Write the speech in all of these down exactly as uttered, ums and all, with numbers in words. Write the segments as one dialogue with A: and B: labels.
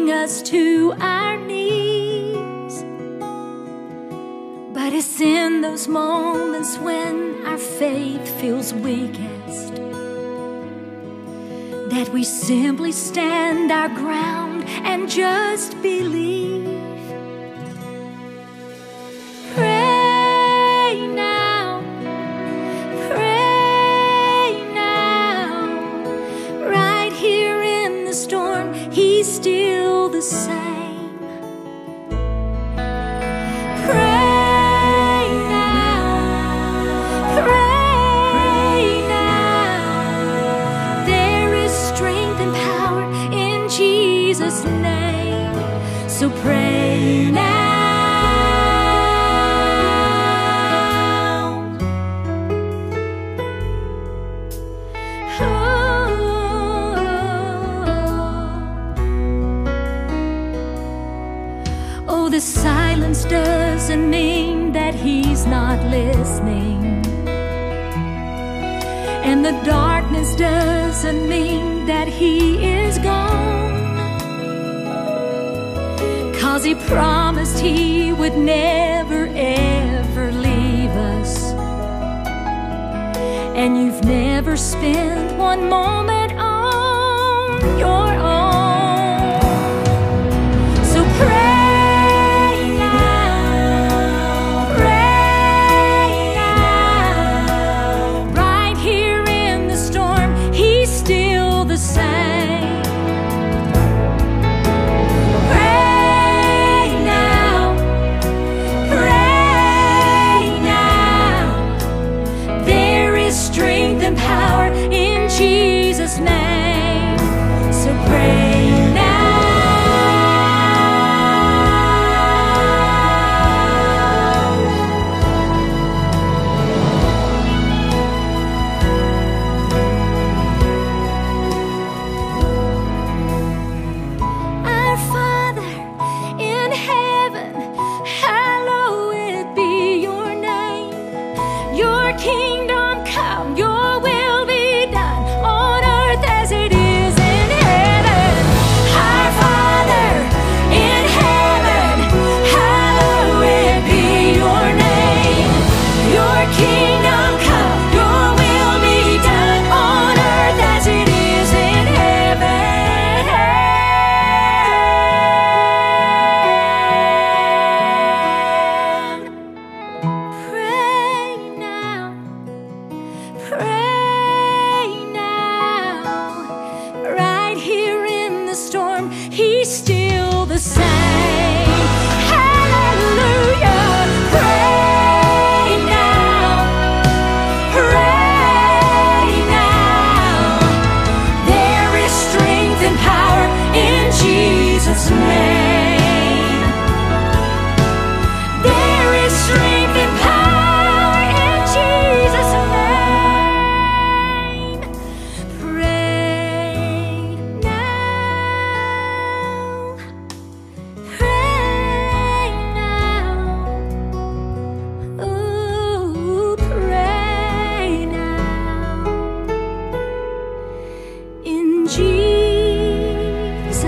A: bring us to our knees. But it's in those moments when our faith feels weakest that we simply stand our ground and just believe. Pray now, pray now. Right here in the storm, He's still the same. Jesus' name, so pray now. Oh, oh, the silence doesn't mean that He's not listening, and the darkness doesn't mean that He is gone. 'Cause He promised He would never ever leave us, and you've never spent one moment on your own. So pray now, pray now. Right here in the storm, He's still the same. Jesus' name, so pray now. Our Father in heaven, hallowed be your name. Your kingdom come, your will be done on earth as it is in heaven. Our Father in heaven, hallowed be your name. Your kingdom come, your will be done on earth as it is in heaven. Pray now, pray now. Right here in the storm, He's still the same. Hallelujah. Pray now, pray now. There is strength and power in Jesus' name. There is strength and power in Jesus' name. Pray now, pray now. Ooh, pray now. In Jesus'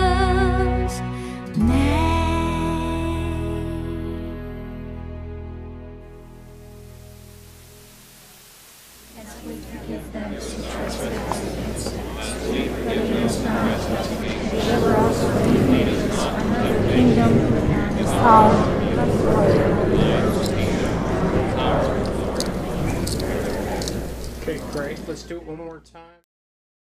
A: name. As we forgive those who trespass against us, forgive us not deliver us from evil, from the kingdom and the power and the glory.
B: Okay, great. Let's do it one more time.